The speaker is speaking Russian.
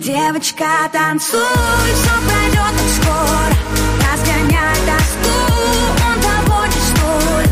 Девочка, танцуй, все пройдет так скоро. Разгоняй тоску, он того не стоит.